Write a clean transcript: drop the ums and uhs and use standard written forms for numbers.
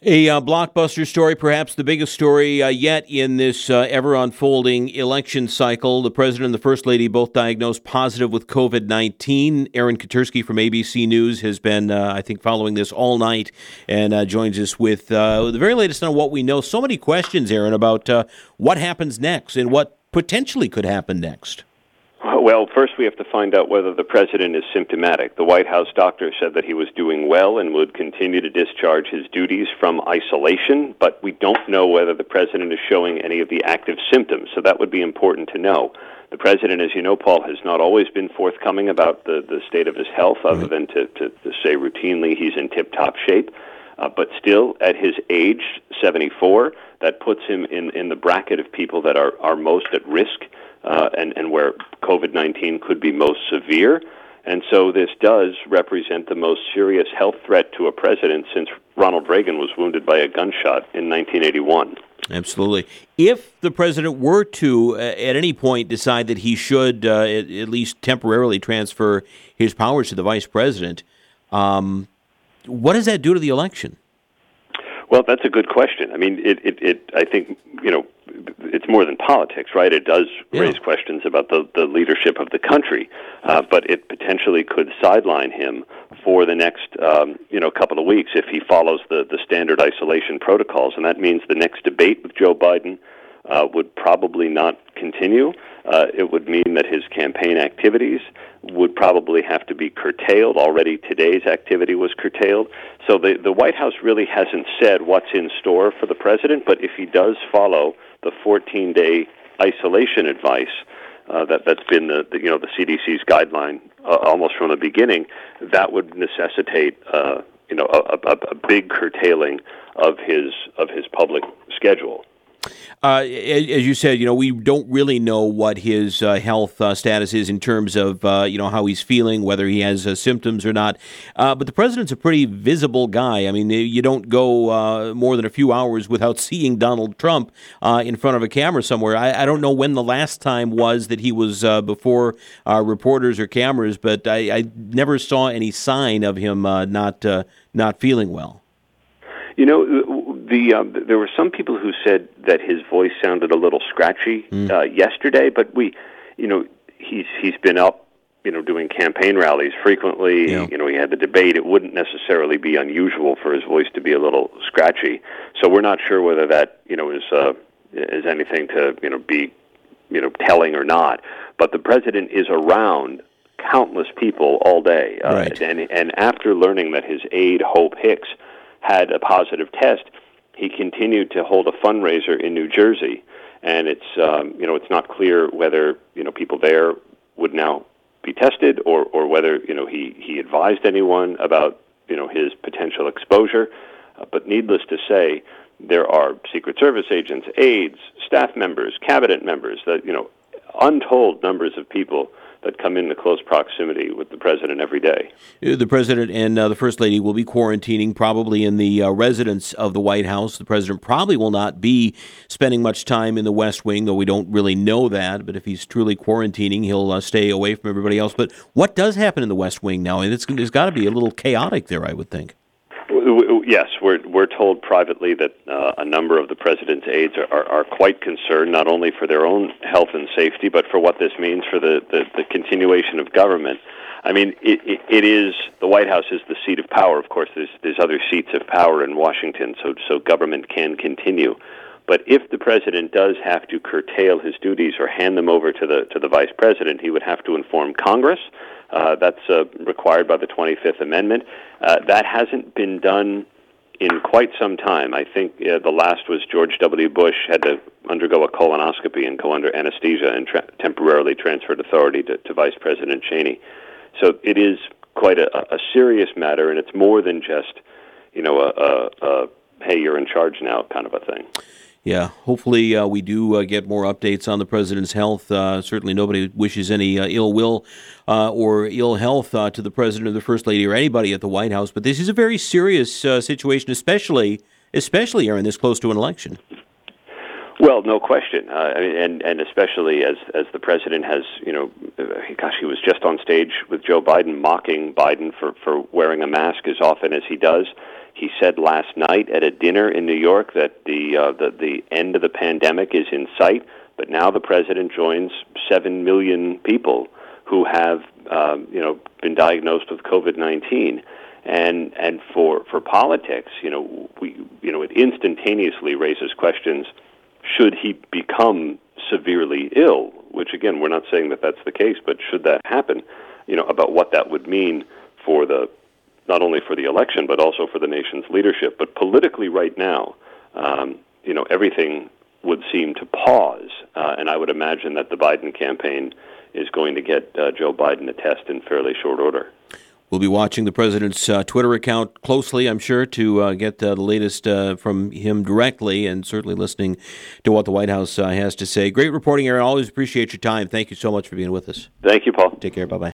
A blockbuster story, perhaps the biggest story yet in this ever-unfolding election cycle. The President and the First Lady both diagnosed positive with COVID-19. Aaron Katersky from ABC News has been, I think, following this all night and joins us with the very latest on what we know. So many questions, Aaron, about what happens next and what potentially could happen next. Well, first we have to find out whether the president is symptomatic. The White House doctor said that he was doing well and would continue to discharge his duties from isolation, but we don't know whether the president is showing any of the active symptoms, so that would be important to know. The president, as you know, Paul, has not always been forthcoming about the state of his health, other than to say routinely he's in tip-top shape. But still, at his age, 74, that puts him in the bracket of people that are most at risk and where COVID-19 could be most severe. And so this does represent the most serious health threat to a president since Ronald Reagan was wounded by a gunshot in 1981. Absolutely. If the president were to, at any point, decide that he should at least temporarily transfer his powers to the vice president, what does that do to the election? Well, that's a good question. I mean, I think, it's more than politics, right? It does raise questions about the leadership of the country, but it potentially could sideline him for the next, couple of weeks if he follows the standard isolation protocols, and that means the next debate with Joe Biden would probably not continue. It would mean that his campaign activities would probably have to be curtailed. Already today's activity was curtailed. So the White House really hasn't said what's in store for the president, but if he does follow the 14-day isolation advice that's been the CDC's guideline almost from the beginning, that would necessitate a big curtailing of his public schedule. As you said, we don't really know what his health status is in terms of, how he's feeling, whether he has symptoms or not. But the president's a pretty visible guy. I mean, you don't go more than a few hours without seeing Donald Trump in front of a camera somewhere. I don't know when the last time was that he was before reporters or cameras, but I never saw any sign of him not feeling well. There were some people who said that his voice sounded a little scratchy yesterday, but he's been up, doing campaign rallies frequently. Yeah. He had the debate. It wouldn't necessarily be unusual for his voice to be a little scratchy. So we're not sure whether that is anything to be telling or not. But the president is around countless people all day, right. And after learning that his aide Hope Hicks had a positive test, he continued to hold a fundraiser in New Jersey, and it's not clear whether people there would now be tested or whether he advised anyone about his potential exposure. But needless to say, there are Secret Service agents, aides, staff members, cabinet members, untold numbers of people that come into close proximity with the president every day. The president and the First Lady will be quarantining probably in the residence of the White House. The president probably will not be spending much time in the West Wing, though we don't really know that. But if he's truly quarantining, he'll stay away from everybody else. But what does happen in the West Wing now? And there's got to be a little chaotic there, I would think. Yes, we're told privately that a number of the president's aides are quite concerned, not only for their own health and safety, but for what this means for the continuation of government. I mean, it is, the White House is the seat of power. Of course, there's other seats of power in Washington, so government can continue. But if the president does have to curtail his duties or hand them over to the vice president, he would have to inform Congress. That's required by the 25th Amendment. That hasn't been done in quite some time. I think the last was George W. Bush had to undergo a colonoscopy and go under anesthesia and temporarily transferred authority to Vice President Cheney. So it is quite a serious matter, and it's more than just, hey, you're in charge now kind of a thing. Yeah, hopefully we do get more updates on the president's health. Certainly nobody wishes any ill will or ill health to the president or the first lady or anybody at the White House. But this is a very serious situation, especially Aaron, this close to an election. Well, no question, and especially as the president has, he was just on stage with Joe Biden mocking Biden for wearing a mask as often as he does. He said last night at a dinner in New York that the end of the pandemic is in sight, but now the president joins 7 million people who have been diagnosed with COVID-19. And for politics, it instantaneously raises questions. Should he become severely ill, which again, we're not saying that that's the case, but should that happen, about what that would mean for not only for the election, but also for the nation's leadership. But politically right now, everything would seem to pause. And I would imagine that the Biden campaign is going to get Joe Biden a test in fairly short order. We'll be watching the president's Twitter account closely, I'm sure, to get the latest from him directly, and certainly listening to what the White House has to say. Great reporting, Aaron. Always appreciate your time. Thank you so much for being with us. Thank you, Paul. Take care. Bye-bye.